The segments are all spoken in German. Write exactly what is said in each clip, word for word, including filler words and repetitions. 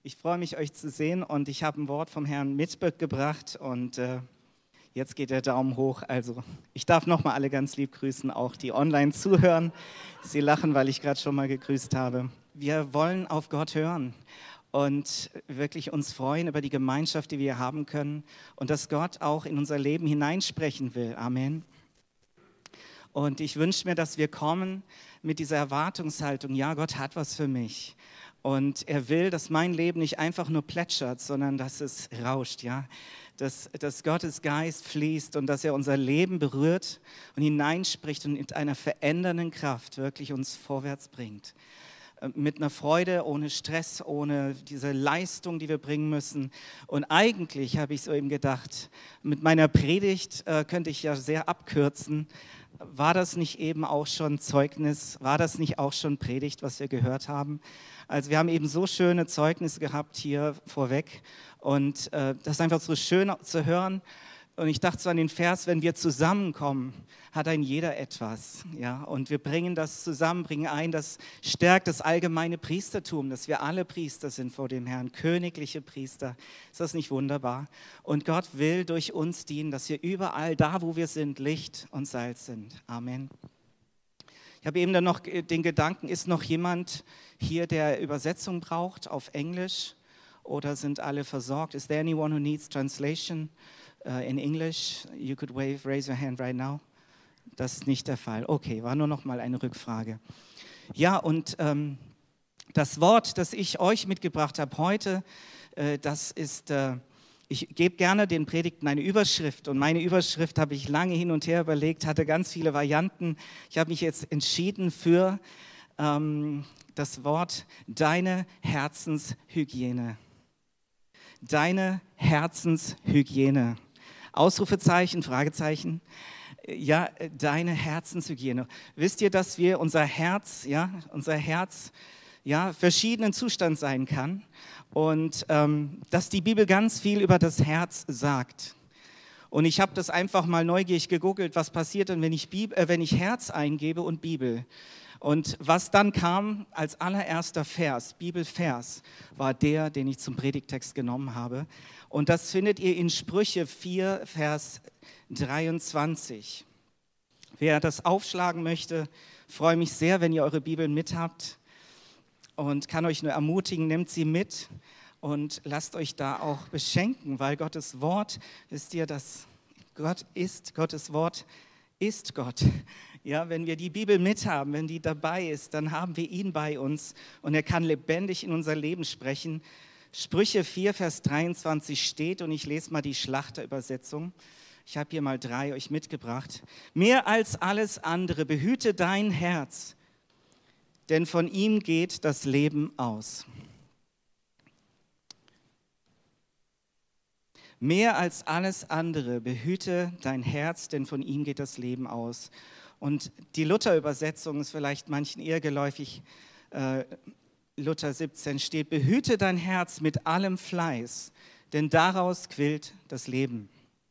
Ich freue mich, euch zu sehen und ich habe ein Wort vom Herrn mitgebracht und äh, jetzt geht der Daumen hoch. Also ich darf nochmal alle ganz lieb grüßen, auch die online zuhören. Sie lachen, weil ich gerade schon mal gegrüßt habe. Wir wollen auf Gott hören und wirklich uns freuen über die Gemeinschaft, die wir haben können und dass Gott auch in unser Leben hineinsprechen will. Amen. Und ich wünsche mir, dass wir kommen mit dieser Erwartungshaltung, ja, Gott hat was für mich. Und er will, dass mein Leben nicht einfach nur plätschert, sondern dass es rauscht, ja. Dass, dass Gottes Geist fließt und dass er unser Leben berührt und hineinspricht und mit einer verändernden Kraft wirklich uns vorwärts bringt. Mit einer Freude, ohne Stress, ohne diese Leistung, die wir bringen müssen. Und eigentlich habe ich so eben gedacht, mit meiner Predigt äh, könnte ich ja sehr abkürzen. War das nicht eben auch schon Zeugnis? War das nicht auch schon Predigt, was wir gehört haben? Also wir haben eben so schöne Zeugnisse gehabt hier vorweg und äh, das ist einfach so schön zu hören. Und ich dachte so an den Vers, wenn wir zusammenkommen, hat ein jeder etwas. Ja? Und wir bringen das zusammen, bringen ein, das stärkt das allgemeine Priestertum, dass wir alle Priester sind vor dem Herrn, königliche Priester. Ist das nicht wunderbar? Und Gott will durch uns dienen, dass wir überall, da wo wir sind, Licht und Salz sind. Amen. Ich habe eben dann noch den Gedanken, ist noch jemand hier, der Übersetzung braucht auf Englisch oder sind alle versorgt? Is there anyone who needs translation uh, in English? You could wave, raise your hand right now. Das ist nicht der Fall. Okay, war nur noch mal eine Rückfrage. Ja, und ähm, das Wort, das ich euch mitgebracht habe heute, äh, das ist... Äh, Ich gebe gerne den Predigten eine Überschrift und meine Überschrift habe ich lange hin und her überlegt, hatte ganz viele Varianten. Ich habe mich jetzt entschieden für ähm, das Wort deine Herzenshygiene. Deine Herzenshygiene. Ausrufezeichen, Fragezeichen. Ja, deine Herzenshygiene. Wisst ihr, dass wir unser Herz, ja, unser Herz, ja, verschiedenen Zustand sein kann und ähm, dass die Bibel ganz viel über das Herz sagt. Und ich habe das einfach mal neugierig gegoogelt, was passiert denn, wenn ich, Bibel, äh, wenn ich Herz eingebe und Bibel. Und was dann kam als allererster Vers, Bibelvers, war der, den ich zum Predigtext genommen habe. Und das findet ihr in Sprüche vier, Vers dreiundzwanzig. Wer das aufschlagen möchte, freue mich sehr, wenn ihr eure Bibeln mit habt. Und kann euch nur ermutigen, nehmt sie mit und lasst euch da auch beschenken, weil Gottes Wort, wisst ihr, dass Gott ist, Gottes Wort ist Gott. Ja, wenn wir die Bibel mithaben, wenn die dabei ist, dann haben wir ihn bei uns und er kann lebendig in unser Leben sprechen. Sprüche vier, Vers dreiundzwanzig steht und ich lese mal die Schlachterübersetzung. Ich habe hier mal drei euch mitgebracht. Mehr als alles andere behüte dein Herz, denn von ihm geht das Leben aus. Mehr als alles andere behüte dein Herz, denn von ihm geht das Leben aus. Und die Luther-Übersetzung ist vielleicht manchen eher geläufig. Äh, Luther siebzehn steht, behüte dein Herz mit allem Fleiß, denn daraus quillt das Leben.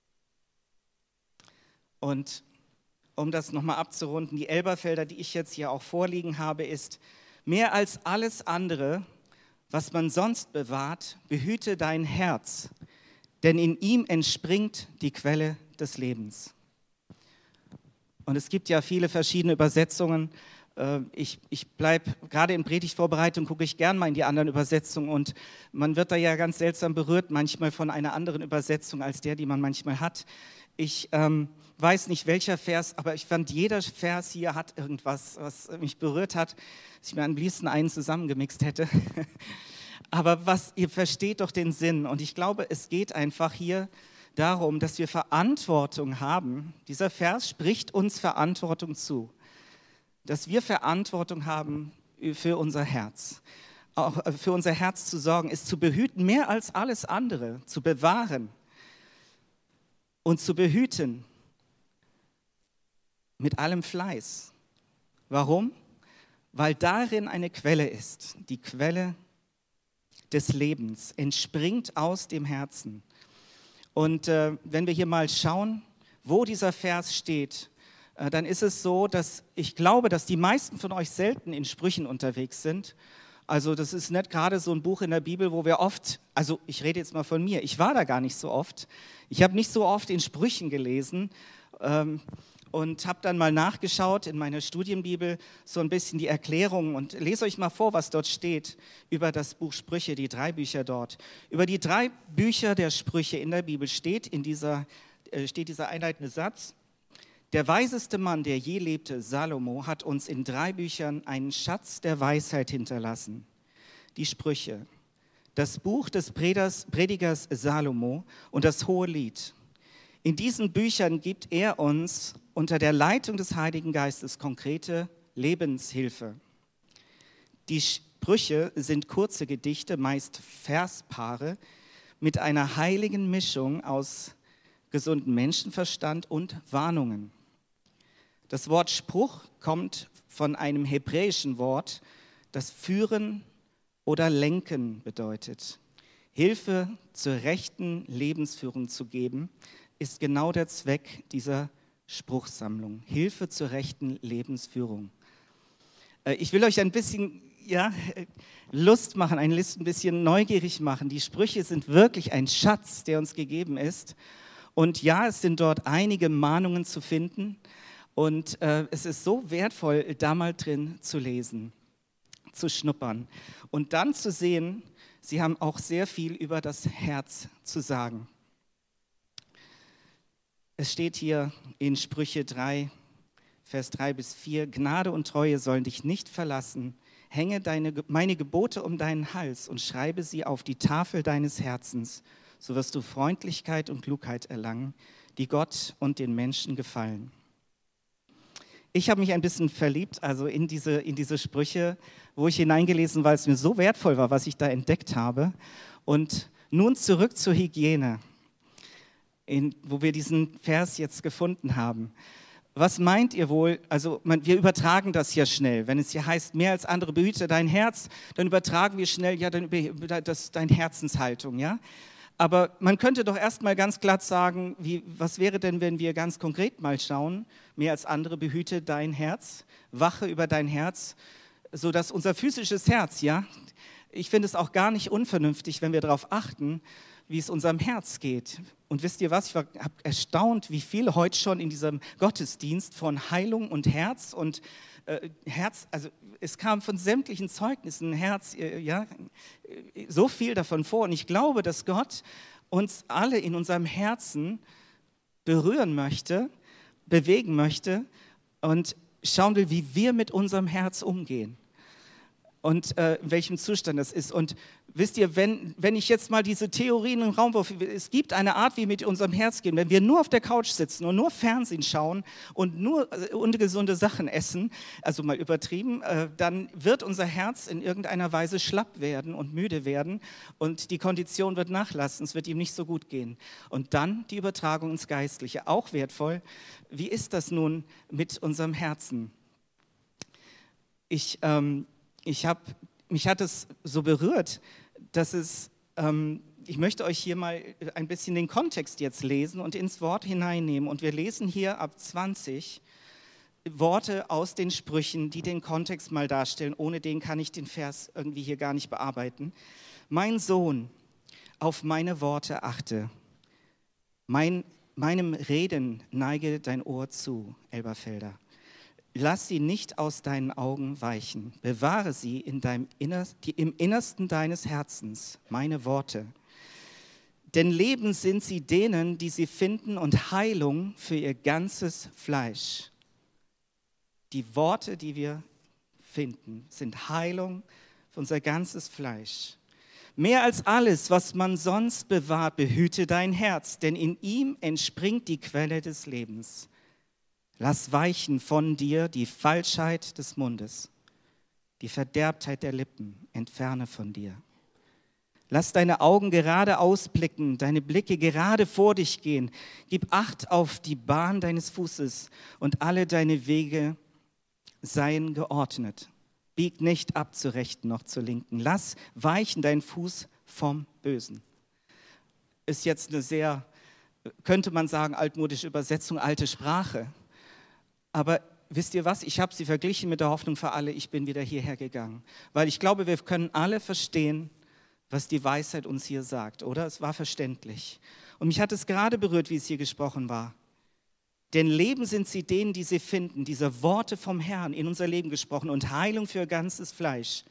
Und um das nochmal abzurunden, die Elberfelder, die ich jetzt hier auch vorliegen habe, ist, mehr als alles andere, was man sonst bewahrt, behüte dein Herz, denn in ihm entspringt die Quelle des Lebens. Und es gibt ja viele verschiedene Übersetzungen. Ich, ich bleibe, gerade in Predigtvorbereitung gucke ich gern mal in die anderen Übersetzungen und man wird da ja ganz seltsam berührt, manchmal von einer anderen Übersetzung als der, die man manchmal hat. Ich ähm, weiß nicht, welcher Vers, aber ich fand, jeder Vers hier hat irgendwas, was mich berührt hat, dass ich mir am liebsten einen zusammengemixt hätte. Aber was, ihr versteht doch den Sinn. Und ich glaube, es geht einfach hier darum, dass wir Verantwortung haben. Dieser Vers spricht uns Verantwortung zu. Dass wir Verantwortung haben für unser Herz. Auch für unser Herz zu sorgen, ist zu behüten, mehr als alles andere, zu bewahren. Und zu behüten mit allem Fleiß. Warum? Weil darin eine Quelle ist, die Quelle des Lebens, entspringt aus dem Herzen. Und äh, wenn wir hier mal schauen, wo dieser Vers steht, äh, dann ist es so, dass ich glaube, dass die meisten von euch selten in Sprüchen unterwegs sind Also das ist nicht gerade so ein Buch in der Bibel, wo wir oft, also ich rede jetzt mal von mir, ich war da gar nicht so oft. Ich habe nicht so oft in Sprüchen gelesen ähm, und habe dann mal nachgeschaut in meiner Studienbibel so ein bisschen die Erklärungen und lese euch mal vor, was dort steht über das Buch Sprüche, die drei Bücher dort. Über die drei Bücher der Sprüche in der Bibel steht, in dieser, äh, steht dieser einleitende Satz: Der weiseste Mann, der je lebte, Salomo, hat uns in drei Büchern einen Schatz der Weisheit hinterlassen. Die Sprüche, das Buch des Predigers Salomo und das Hohelied. In diesen Büchern gibt er uns unter der Leitung des Heiligen Geistes konkrete Lebenshilfe. Die Sprüche sind kurze Gedichte, meist Verspaare, mit einer heiligen Mischung aus gesundem Menschenverstand und Warnungen. Das Wort Spruch kommt von einem hebräischen Wort, das führen oder lenken bedeutet. Hilfe zur rechten Lebensführung zu geben, ist genau der Zweck dieser Spruchsammlung. Hilfe zur rechten Lebensführung. Ich will euch ein bisschen ja, Lust machen, ein bisschen neugierig machen. Die Sprüche sind wirklich ein Schatz, der uns gegeben ist. Und ja, es sind dort einige Mahnungen zu finden. Und äh, es ist so wertvoll, da mal drin zu lesen, zu schnuppern. Und dann zu sehen, sie haben auch sehr viel über das Herz zu sagen. Es steht hier in Sprüche drei, Vers drei bis vier, Gnade und Treue sollen dich nicht verlassen. Hänge deine, meine Gebote um deinen Hals und schreibe sie auf die Tafel deines Herzens. So wirst du Freundlichkeit und Klugheit erlangen, die Gott und den Menschen gefallen. Ich habe mich ein bisschen verliebt, also in diese, in diese Sprüche, wo ich hineingelesen, weil es mir so wertvoll war, was ich da entdeckt habe. Und nun zurück zur Hygiene, in, wo wir diesen Vers jetzt gefunden haben. Was meint ihr wohl, also man, wir übertragen das ja schnell, wenn es hier heißt, mehr als andere behüte dein Herz, dann übertragen wir schnell, ja, dann über, das deine Herzenshaltung, ja. Aber man könnte doch erstmal ganz glatt sagen, wie, was wäre denn, wenn wir ganz konkret mal schauen, mehr als andere behüte dein Herz, wache über dein Herz, sodass unser physisches Herz, ja, ich finde es auch gar nicht unvernünftig, wenn wir darauf achten, wie es unserem Herz geht. Und wisst ihr was, ich habe erstaunt, wie viel heute schon in diesem Gottesdienst von Heilung und Herz und äh, Herz, also es kam von sämtlichen Zeugnissen Herz, äh, ja, so viel davon vor. Und ich glaube, dass Gott uns alle in unserem Herzen berühren möchte, bewegen möchte und schauen will, wie wir mit unserem Herz umgehen. Und äh, in welchem Zustand das ist. Und wisst ihr, wenn, wenn ich jetzt mal diese Theorien im Raum wirf, es gibt eine Art, wie wir mit unserem Herz gehen. Wenn wir nur auf der Couch sitzen und nur Fernsehen schauen und nur äh, ungesunde Sachen essen, also mal übertrieben, äh, dann wird unser Herz in irgendeiner Weise schlapp werden und müde werden und die Kondition wird nachlassen, es wird ihm nicht so gut gehen. Und dann die Übertragung ins Geistliche, auch wertvoll. Wie ist das nun mit unserem Herzen? Ich... Ähm, Ich habe, mich hat es so berührt, dass es, ähm, ich möchte euch hier mal ein bisschen den Kontext jetzt lesen und ins Wort hineinnehmen. Und wir lesen hier ab zwanzig Worte aus den Sprüchen, die den Kontext mal darstellen. Ohne den kann ich den Vers irgendwie hier gar nicht bearbeiten. Mein Sohn, auf meine Worte achte. Mein, meinem Reden neige dein Ohr zu, Elberfelder. Lass sie nicht aus deinen Augen weichen. Bewahre sie in deinem Innerst, die, im Innersten deines Herzens, meine Worte. Denn Leben sind sie denen, die sie finden, und Heilung für ihr ganzes Fleisch. Die Worte, die wir finden, sind Heilung für unser ganzes Fleisch. Mehr als alles, was man sonst bewahrt, behüte dein Herz, denn in ihm entspringt die Quelle des Lebens. Lass weichen von dir die Falschheit des Mundes, die Verderbtheit der Lippen, entferne von dir. Lass deine Augen gerade ausblicken, deine Blicke gerade vor dich gehen. Gib Acht auf die Bahn deines Fußes und alle deine Wege seien geordnet. Bieg nicht ab zur Rechten noch zur Linken. Lass weichen dein Fuß vom Bösen. Ist jetzt eine sehr, könnte man sagen, altmodische Übersetzung, alte Sprache. Aber wisst ihr was, ich habe sie verglichen mit der Hoffnung für alle, ich bin wieder hierher gegangen. Weil ich glaube, wir können alle verstehen, was die Weisheit uns hier sagt, oder? Es war verständlich. Und mich hat es gerade berührt, wie es hier gesprochen war. Denn Leben sind sie denen, die sie finden, diese Worte vom Herrn in unser Leben gesprochen und Heilung für ganzes Fleisch.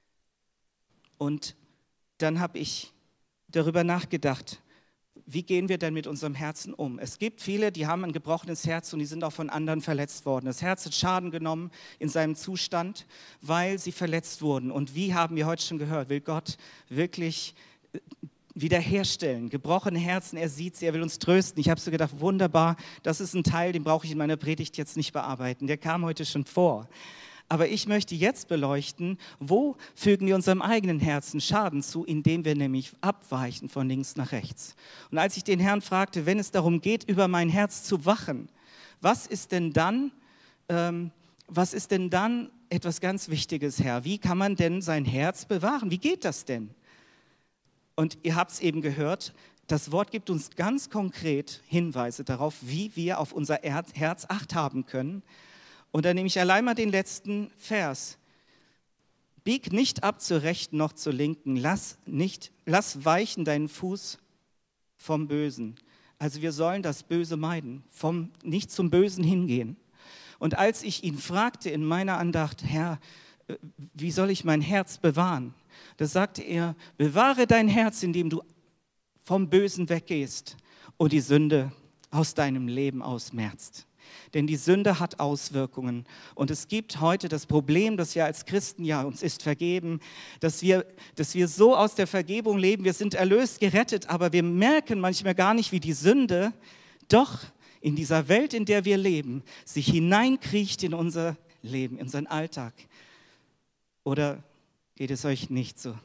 Und dann habe ich darüber nachgedacht, wie gehen wir denn mit unserem Herzen um? Es gibt viele, die haben ein gebrochenes Herz und die sind auch von anderen verletzt worden. Das Herz hat Schaden genommen in seinem Zustand, weil sie verletzt wurden. Und wie haben wir heute schon gehört, will Gott wirklich wiederherstellen, gebrochene Herzen, er sieht sie, er will uns trösten. Ich habe so gedacht, wunderbar, das ist ein Teil, den brauche ich in meiner Predigt jetzt nicht bearbeiten, der kam heute schon vor. Aber ich möchte jetzt beleuchten, wo fügen wir unserem eigenen Herzen Schaden zu, indem wir nämlich abweichen von links nach rechts. Und als ich den Herrn fragte, wenn es darum geht, über mein Herz zu wachen, was ist denn dann, ähm, was ist denn dann etwas ganz Wichtiges, Herr? Wie kann man denn sein Herz bewahren? Wie geht das denn? Und ihr habt es eben gehört, das Wort gibt uns ganz konkret Hinweise darauf, wie wir auf unser Herz Acht haben können. Und dann nehme ich allein mal den letzten Vers. Bieg nicht ab zur Rechten noch zur Linken, lass, nicht, lass weichen deinen Fuß vom Bösen. Also wir sollen das Böse meiden, vom, nicht zum Bösen hingehen. Und als ich ihn fragte in meiner Andacht, Herr, wie soll ich mein Herz bewahren? Da sagte er, bewahre dein Herz, indem du vom Bösen weggehst und die Sünde aus deinem Leben ausmerzt. Denn die Sünde hat Auswirkungen. Und es gibt heute das Problem, dass wir als Christen, ja, uns ist vergeben, dass wir, dass wir so aus der Vergebung leben, wir sind erlöst, gerettet, aber wir merken manchmal gar nicht, wie die Sünde doch in dieser Welt, in der wir leben, sich hineinkriecht in unser Leben, in unseren Alltag. Oder geht es euch nicht so?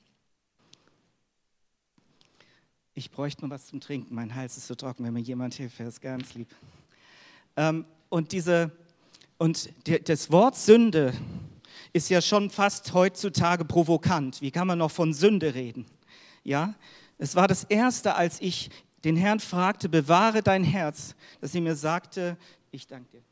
Ich bräuchte noch was zum Trinken. Mein Hals ist so trocken. Wenn mir jemand hilft, wäre es ganz lieb. Ähm, und, diese, und die, das Wort Sünde ist ja schon fast heutzutage provokant. Wie kann man noch von Sünde reden? Ja? Es war das Erste, als ich den Herrn fragte, bewahre dein Herz, dass er mir sagte, ich danke dir.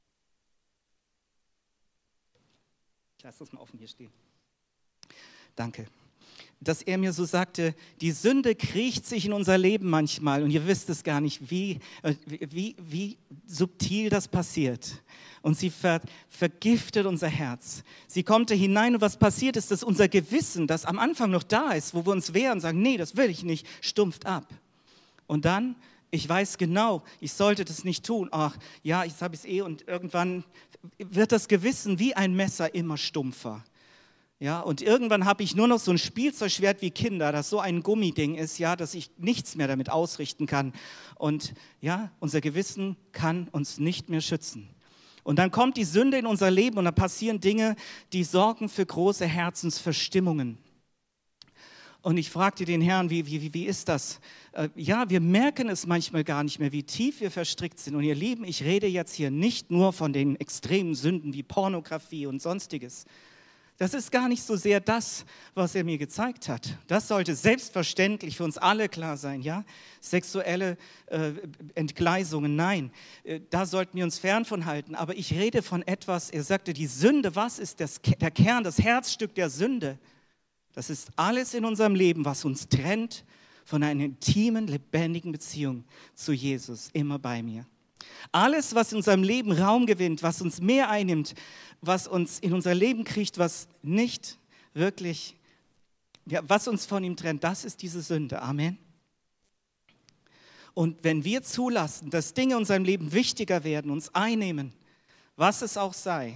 Ich lasse das mal offen hier stehen. Danke. Dass er mir so sagte, die Sünde kriecht sich in unser Leben manchmal und ihr wisst es gar nicht, wie, wie, wie subtil das passiert. Und sie ver, vergiftet unser Herz. Sie kommt da hinein und was passiert ist, dass unser Gewissen, das am Anfang noch da ist, wo wir uns wehren und sagen, nee, das will ich nicht, stumpft ab. Und dann, ich weiß genau, ich sollte das nicht tun. Ach, ja, jetzt habe ich es eh und irgendwann wird das Gewissen wie ein Messer immer stumpfer. Ja, und irgendwann habe ich nur noch so ein Spielzeugschwert wie Kinder, das so ein Gummiding ist, ja, dass ich nichts mehr damit ausrichten kann. Und ja, unser Gewissen kann uns nicht mehr schützen. Und dann kommt die Sünde in unser Leben und da passieren Dinge, die sorgen für große Herzensverstimmungen. Und ich fragte den Herrn, wie, wie, wie ist das? Äh, ja, wir merken es manchmal gar nicht mehr, wie tief wir verstrickt sind. Und ihr Lieben, ich rede jetzt hier nicht nur von den extremen Sünden wie Pornografie und Sonstiges. Das ist gar nicht so sehr das, was er mir gezeigt hat. Das sollte selbstverständlich für uns alle klar sein, ja? Sexuelle äh, Entgleisungen, nein, äh, da sollten wir uns fern von halten. Aber ich rede von etwas, er sagte, die Sünde, was ist das, der Kern, das Herzstück der Sünde? Das ist alles in unserem Leben, was uns trennt von einer intimen, lebendigen Beziehung zu Jesus, immer bei mir. Alles, was in unserem Leben Raum gewinnt, was uns mehr einnimmt, was uns in unser Leben kriegt, was nicht wirklich, ja, was uns von ihm trennt, das ist diese Sünde. Amen. Und wenn wir zulassen, dass Dinge in unserem Leben wichtiger werden, uns einnehmen, was es auch sei,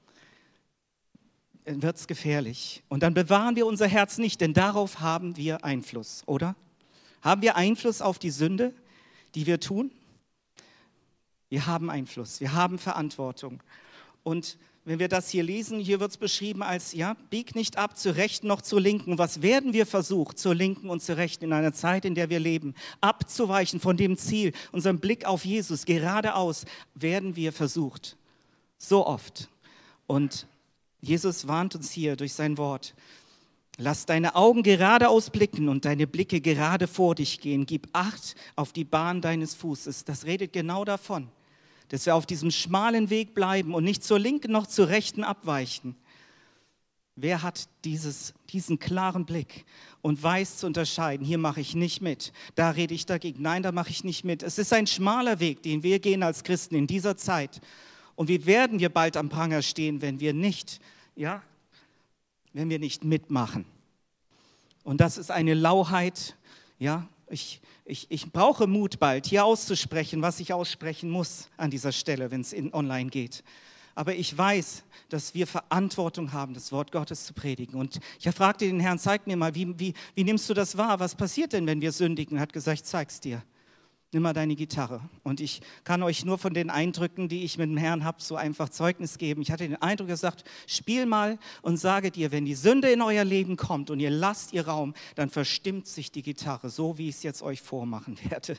dann wird es gefährlich. Und dann bewahren wir unser Herz nicht, denn darauf haben wir Einfluss, oder? Haben wir Einfluss auf die Sünde, die wir tun? Wir haben Einfluss, wir haben Verantwortung. Und wenn wir das hier lesen, hier wird es beschrieben als, ja, bieg nicht ab zur Rechten noch zur Linken. Was werden wir versucht, zur Linken und zur Rechten in einer Zeit, in der wir leben? Abzuweichen von dem Ziel, unserem Blick auf Jesus, geradeaus werden wir versucht. So oft. Und Jesus warnt uns hier durch sein Wort. Lass deine Augen geradeaus blicken und deine Blicke gerade vor dich gehen. Gib Acht auf die Bahn deines Fußes. Das redet genau davon, dass wir auf diesem schmalen Weg bleiben und nicht zur linken noch zur rechten abweichen. Wer hat dieses, diesen klaren Blick und weiß zu unterscheiden, hier mache ich nicht mit, da rede ich dagegen, nein, da mache ich nicht mit. Es ist ein schmaler Weg, den wir gehen als Christen in dieser Zeit. Und wie werden wir bald am Pranger stehen, wenn wir nicht, ja, wenn wir nicht mitmachen? Und das ist eine Lauheit, ja, ich, ich, ich brauche Mut bald, hier auszusprechen, was ich aussprechen muss an dieser Stelle, wenn es in online geht. Aber ich weiß, dass wir Verantwortung haben, das Wort Gottes zu predigen. Und ich fragte den Herrn, zeig mir mal, wie, wie, wie nimmst du das wahr? Was passiert denn, wenn wir sündigen? Er hat gesagt, ich zeig's dir. Nimm mal deine Gitarre. Und ich kann euch nur von den Eindrücken, die ich mit dem Herrn habe, so einfach Zeugnis geben. Ich hatte den Eindruck, er sagt, spiel mal und sage dir, wenn die Sünde in euer Leben kommt und ihr lasst ihr Raum, dann verstimmt sich die Gitarre, so wie ich es jetzt euch vormachen werde.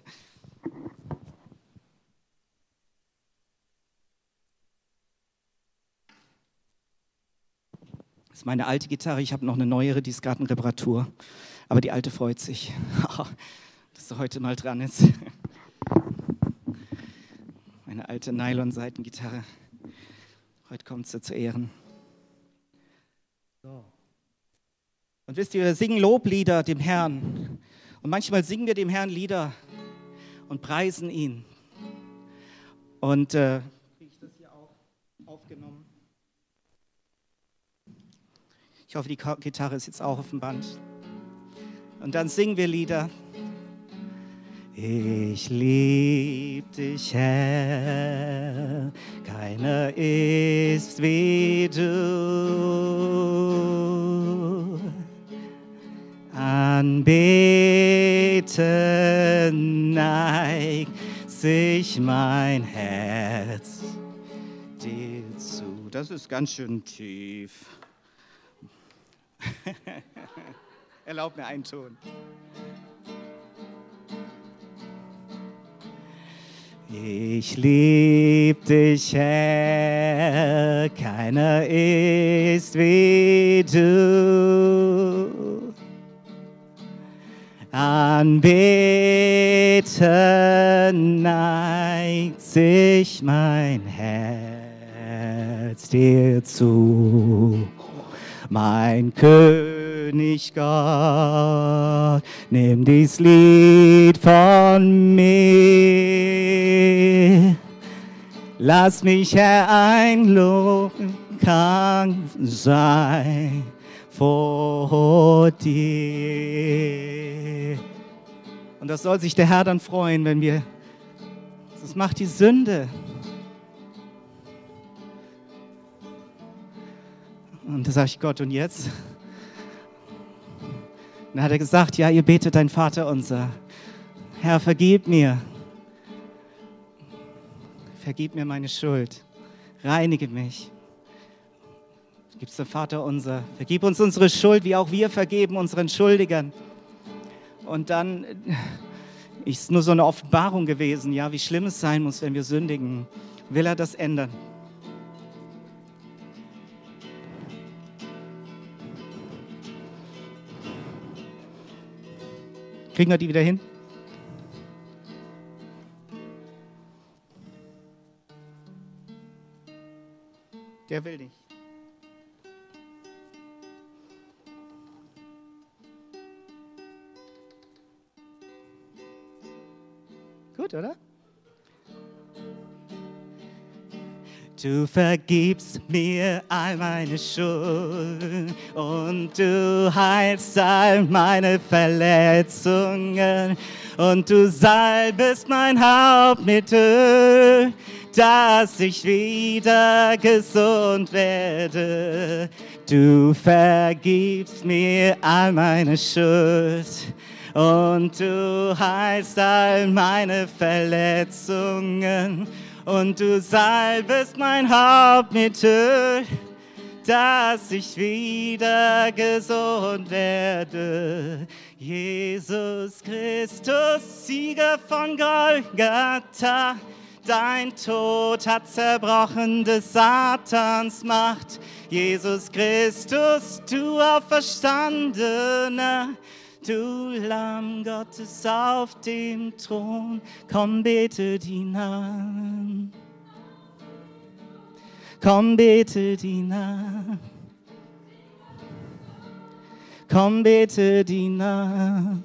Das ist meine alte Gitarre, ich habe noch eine neuere, die ist gerade in Reparatur. Aber die alte freut sich, dass sie heute mal dran ist. Meine alte Nylon-Seitengitarre. Heute kommt sie zu Ehren. So. Und wisst ihr, wir singen Loblieder dem Herrn. Und manchmal singen wir dem Herrn Lieder und preisen ihn. Und äh, kriege ich das hier auch aufgenommen? Ich hoffe, die Gitarre ist jetzt auch auf dem Band. Und dann singen wir Lieder. Ich lieb dich, Herr, keiner ist wie du. Anbeten neigt sich mein Herz dir zu. Das ist ganz schön tief. Erlaub mir einen Ton. Ich lieb dich, Herr, keiner ist wie du. Anbeten neigt sich mein Herz dir zu. Mein König Gott, nimm dies Lied von mir. Lass mich, Herr, ein Lobgesang sein vor dir. Und das soll sich der Herr dann freuen, wenn wir, das macht die Sünde. Und da sage ich, Gott, und jetzt? Dann hat er gesagt, ja, ihr betet dein Vater unser. Herr, vergib mir. Vergib mir meine Schuld. Reinige mich. Gibst du Vater unser. Vergib uns unsere Schuld, wie auch wir vergeben unseren Schuldigern. Und dann ist nur so eine Offenbarung gewesen, ja, wie schlimm es sein muss, wenn wir sündigen. Will er das ändern? Kriegen wir die wieder hin? Der will nicht. Gut, oder? Du vergibst mir all meine Schuld und du heilst all meine Verletzungen und du salbest mein Haupt mit Öl, dass ich wieder gesund werde. Du vergibst mir all meine Schuld und du heilst all meine Verletzungen. Und du salbest mein Haupt mit Öl, dass ich wieder gesund werde. Jesus Christus, Sieger von Golgatha, dein Tod hat zerbrochen des Satans Macht. Jesus Christus, du Auferstandener, du Lamm Gottes auf dem Thron, komm, betet ihn an. Komm, bete die nach. Komm, bete die nach.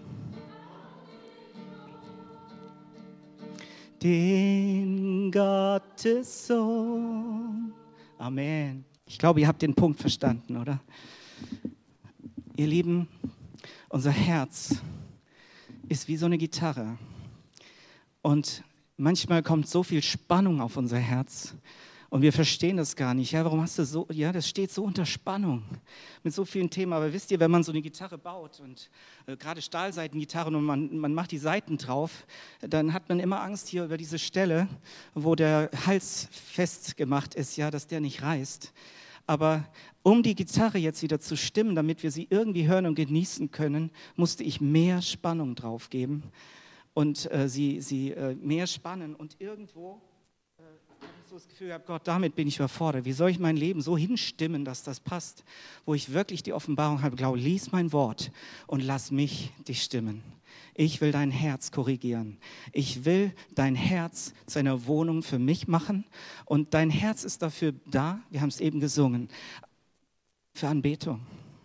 Den Gottessohn. Amen. Ich glaube, ihr habt den Punkt verstanden, oder? Ihr Lieben, unser Herz ist wie so eine Gitarre. Und manchmal kommt so viel Spannung auf unser Herz und wir verstehen das gar nicht. Ja, warum hast du so, ja, das steht so unter Spannung mit so vielen Themen. Aber wisst ihr, wenn man so eine Gitarre baut und äh, gerade Stahlseitengitarren und man, man macht die Saiten drauf, dann hat man immer Angst hier über diese Stelle, wo der Hals festgemacht ist, ja, dass der nicht reißt. Aber um die Gitarre jetzt wieder zu stimmen, damit wir sie irgendwie hören und genießen können, musste ich mehr Spannung drauf geben und äh, sie, sie äh, mehr spannen. Und irgendwo äh, habe ich so das Gefühl gehabt, Gott, damit bin ich überfordert. Wie soll ich mein Leben so hinstimmen, dass das passt? Wo ich wirklich die Offenbarung habe, glaube, lies mein Wort und lass mich dich stimmen. Ich will dein Herz korrigieren. Ich will dein Herz zu einer Wohnung für mich machen. Und dein Herz ist dafür da, wir haben es eben gesungen, für Anbetung.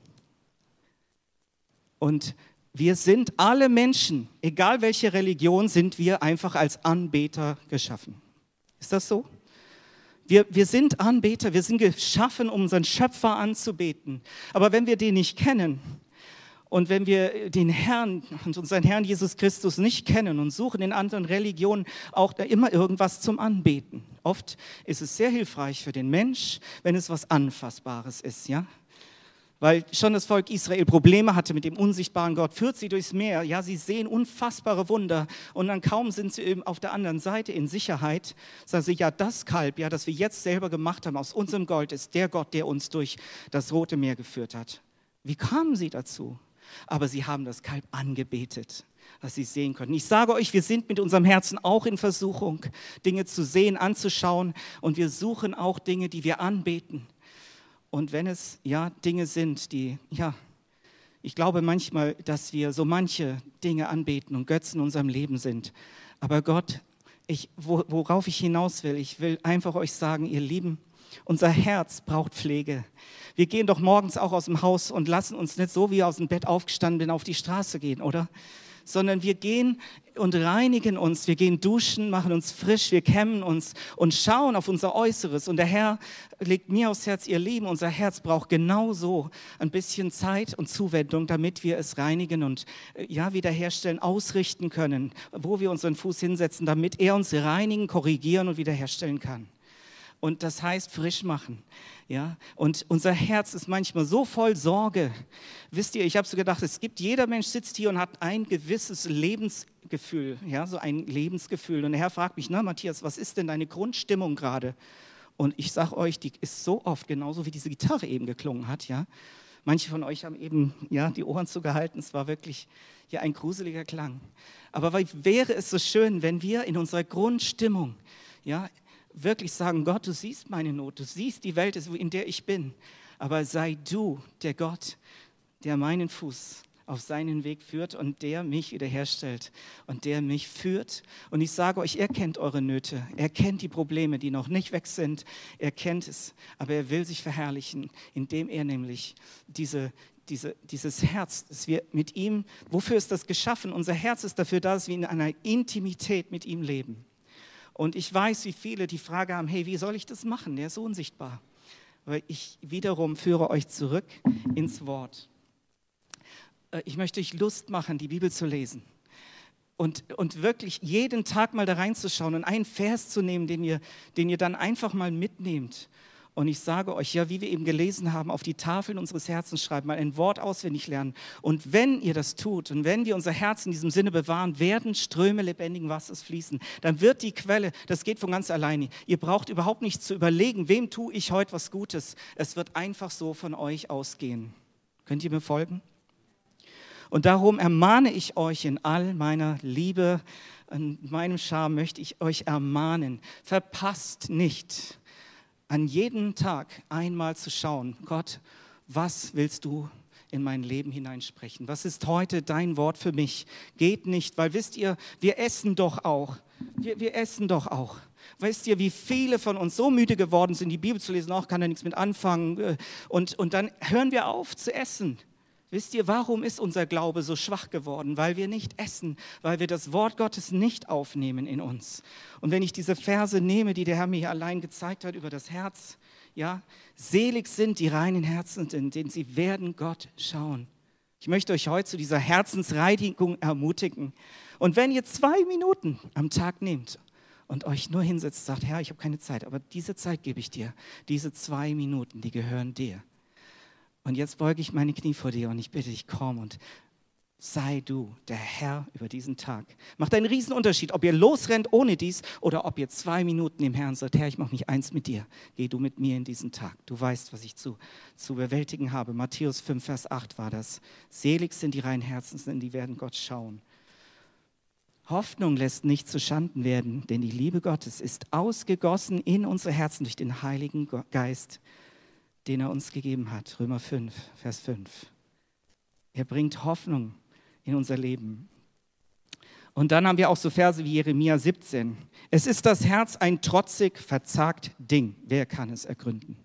Und wir sind alle Menschen, egal welche Religion, sind wir einfach als Anbeter geschaffen. Ist das so? Wir, wir sind Anbeter, wir sind geschaffen, um unseren Schöpfer anzubeten. Aber wenn wir den nicht kennen, und wenn wir den Herrn und unseren Herrn Jesus Christus nicht kennen und suchen in anderen Religionen auch da immer irgendwas zum Anbeten. Oft ist es sehr hilfreich für den Mensch, wenn es was Anfassbares ist, ja? Weil schon das Volk Israel Probleme hatte mit dem unsichtbaren Gott, führt sie durchs Meer, ja, sie sehen unfassbare Wunder und dann kaum sind sie eben auf der anderen Seite in Sicherheit, sagen sie, ja, das Kalb, ja, das wir jetzt selber gemacht haben aus unserem Gold, ist der Gott, der uns durch das Rote Meer geführt hat. Wie kamen sie dazu? Aber sie haben das Kalb angebetet, dass sie es sehen konnten. Ich sage euch, wir sind mit unserem Herzen auch in Versuchung, Dinge zu sehen, anzuschauen und wir suchen auch Dinge, die wir anbeten. Und wenn es ja Dinge sind, die, ja, ich glaube manchmal, dass wir so manche Dinge anbeten und Götzen in unserem Leben sind. Aber Gott, ich, worauf ich hinaus will, ich will einfach euch sagen, ihr Lieben, unser Herz braucht Pflege. Wir gehen doch morgens auch aus dem Haus und lassen uns nicht so, wie wir aus dem Bett aufgestanden sind, auf die Straße gehen, oder? Sondern wir gehen und reinigen uns, wir gehen duschen, machen uns frisch, wir kämmen uns und schauen auf unser Äußeres. Und der Herr legt mir aufs Herz, ihr Lieben, unser Herz braucht genauso ein bisschen Zeit und Zuwendung, damit wir es reinigen und ja, wiederherstellen, ausrichten können, wo wir unseren Fuß hinsetzen, damit er uns reinigen, korrigieren und wiederherstellen kann. Und das heißt frisch machen. Ja? Und unser Herz ist manchmal so voll Sorge. Wisst ihr, ich habe so gedacht, es gibt, jeder Mensch sitzt hier und hat ein gewisses Lebensgefühl, ja, so ein Lebensgefühl. Und der Herr fragt mich, na Matthias, was ist denn deine Grundstimmung gerade? Und ich sage euch, die ist so oft genauso, wie diese Gitarre eben geklungen hat. Ja? Manche von euch haben eben ja, die Ohren zugehalten, es war wirklich ja, ein gruseliger Klang. Aber wäre es so schön, wenn wir in unserer Grundstimmung, ja, wirklich sagen, Gott, du siehst meine Not, du siehst die Welt, in der ich bin, aber sei du der Gott, der meinen Fuß auf seinen Weg führt und der mich wiederherstellt und der mich führt. Und ich sage euch, er kennt eure Nöte, er kennt die Probleme, die noch nicht weg sind, er kennt es, aber er will sich verherrlichen, indem er nämlich diese Diese, dieses Herz, das wir mit ihm, wofür ist das geschaffen? Unser Herz ist dafür da, dass wir in einer Intimität mit ihm leben. Und ich weiß, wie viele die Frage haben, hey, wie soll ich das machen? Der ist so unsichtbar. Aber ich wiederum führe euch zurück ins Wort. Ich möchte euch Lust machen, die Bibel zu lesen. Und, und wirklich jeden Tag mal da reinzuschauen und einen Vers zu nehmen, den ihr, den ihr dann einfach mal mitnehmt. Und ich sage euch, ja, wie wir eben gelesen haben, auf die Tafeln unseres Herzens schreiben, mal ein Wort auswendig lernen. Und wenn ihr das tut und wenn wir unser Herz in diesem Sinne bewahren, werden Ströme lebendigen Wassers fließen. Dann wird die Quelle, das geht von ganz alleine. Ihr braucht überhaupt nicht zu überlegen, wem tue ich heute was Gutes. Es wird einfach so von euch ausgehen. Könnt ihr mir folgen? Und darum ermahne ich euch in all meiner Liebe, in meinem Charme möchte ich euch ermahnen, verpasst nicht, an jedem Tag einmal zu schauen, Gott, was willst du in mein Leben hineinsprechen? Was ist heute dein Wort für mich? Geht nicht, weil wisst ihr, wir essen doch auch. Wir, wir essen doch auch. Wisst ihr, wie viele von uns so müde geworden sind, die Bibel zu lesen, auch kann da nichts mit anfangen. Und, und dann hören wir auf zu essen. Wisst ihr, warum ist unser Glaube so schwach geworden? Weil wir nicht essen, weil wir das Wort Gottes nicht aufnehmen in uns. Und wenn ich diese Verse nehme, die der Herr mir hier allein gezeigt hat über das Herz, ja, selig sind die reinen Herzen sind, denn sie werden Gott schauen. Ich möchte euch heute zu dieser Herzensreinigung ermutigen. Und wenn ihr zwei Minuten am Tag nehmt und euch nur hinsetzt und sagt, Herr, ich habe keine Zeit, aber diese Zeit gebe ich dir, diese zwei Minuten, die gehören dir. Und jetzt beuge ich meine Knie vor dir und ich bitte dich, komm und sei du der Herr über diesen Tag. Macht einen riesen Unterschied, ob ihr losrennt ohne dies oder ob ihr zwei Minuten dem Herrn sagt, Herr, ich mache mich eins mit dir. Geh du mit mir in diesen Tag. Du weißt, was ich zu, zu bewältigen habe. Matthäus fünf, Vers acht war das. Selig sind die reinen Herzens, denn die werden Gott schauen. Hoffnung lässt nicht zu Schanden werden, denn die Liebe Gottes ist ausgegossen in unsere Herzen durch den Heiligen Geist, den er uns gegeben hat. Römer fünf, Vers fünf. Er bringt Hoffnung in unser Leben. Und dann haben wir auch so Verse wie Jeremia siebzehn. Es ist das Herz ein trotzig, verzagt Ding. Wer kann es ergründen?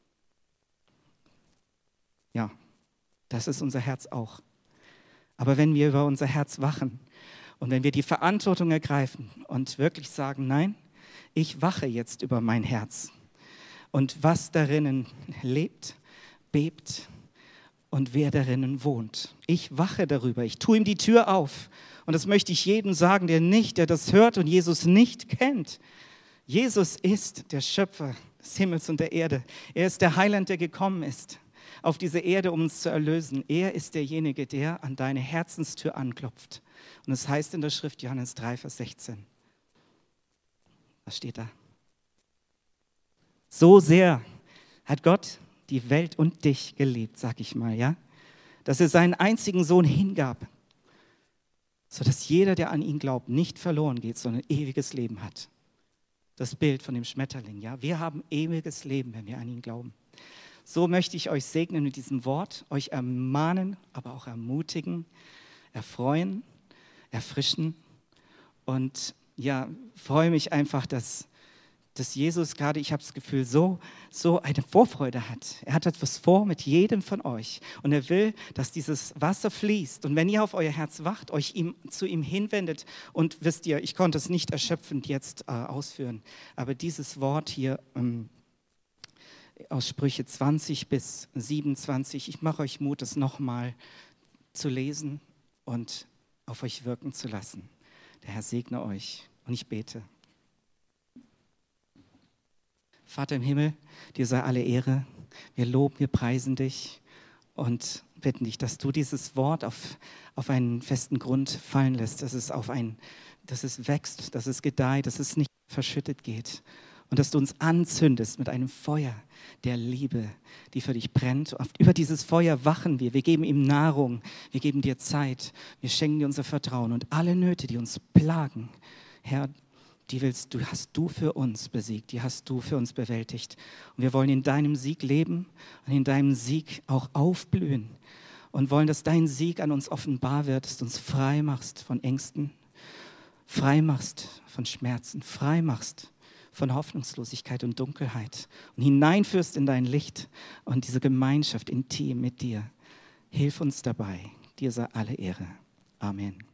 Ja, das ist unser Herz auch. Aber wenn wir über unser Herz wachen und wenn wir die Verantwortung ergreifen und wirklich sagen, nein, ich wache jetzt über mein Herz. Und was darinnen lebt, bebt und wer darinnen wohnt. Ich wache darüber, ich tue ihm die Tür auf. Und das möchte ich jedem sagen, der nicht, der das hört und Jesus nicht kennt. Jesus ist der Schöpfer des Himmels und der Erde. Er ist der Heiland, der gekommen ist auf diese Erde, um uns zu erlösen. Er ist derjenige, der an deine Herzenstür anklopft. Und es heißt in der Schrift Johannes drei, Vers sechzehn. Was steht da? So sehr hat Gott die Welt und dich geliebt, sag ich mal, ja, dass er seinen einzigen Sohn hingab, sodass jeder, der an ihn glaubt, nicht verloren geht, sondern ewiges Leben hat. Das Bild von dem Schmetterling, ja, wir haben ewiges Leben, wenn wir an ihn glauben. So möchte ich euch segnen mit diesem Wort, euch ermahnen, aber auch ermutigen, erfreuen, erfrischen und ja, freue mich einfach, dass dass Jesus gerade, ich habe das Gefühl, so, so eine Vorfreude hat. Er hat etwas vor mit jedem von euch. Und er will, dass dieses Wasser fließt. Und wenn ihr auf euer Herz wacht, euch ihm, zu ihm hinwendet, und wisst ihr, ich konnte es nicht erschöpfend jetzt äh, ausführen, aber dieses Wort hier ähm, aus Sprüche zwanzig bis siebenundzwanzig, ich mache euch Mut, es nochmal zu lesen und auf euch wirken zu lassen. Der Herr segne euch und ich bete. Vater im Himmel, dir sei alle Ehre. Wir loben, wir preisen dich und bitten dich, dass du dieses Wort auf, auf einen festen Grund fallen lässt, dass es, auf ein, dass es wächst, dass es gedeiht, dass es nicht verschüttet geht und dass du uns anzündest mit einem Feuer der Liebe, die für dich brennt. Über dieses Feuer wachen wir, wir geben ihm Nahrung, wir geben dir Zeit, wir schenken dir unser Vertrauen und alle Nöte, die uns plagen, Herr, die willst du, hast du für uns besiegt, die hast du für uns bewältigt. Und wir wollen in deinem Sieg leben und in deinem Sieg auch aufblühen und wollen, dass dein Sieg an uns offenbar wird, dass du uns frei machst von Ängsten, frei machst von Schmerzen, frei machst von Hoffnungslosigkeit und Dunkelheit und hineinführst in dein Licht und diese Gemeinschaft intim mit dir. Hilf uns dabei. Dir sei alle Ehre. Amen.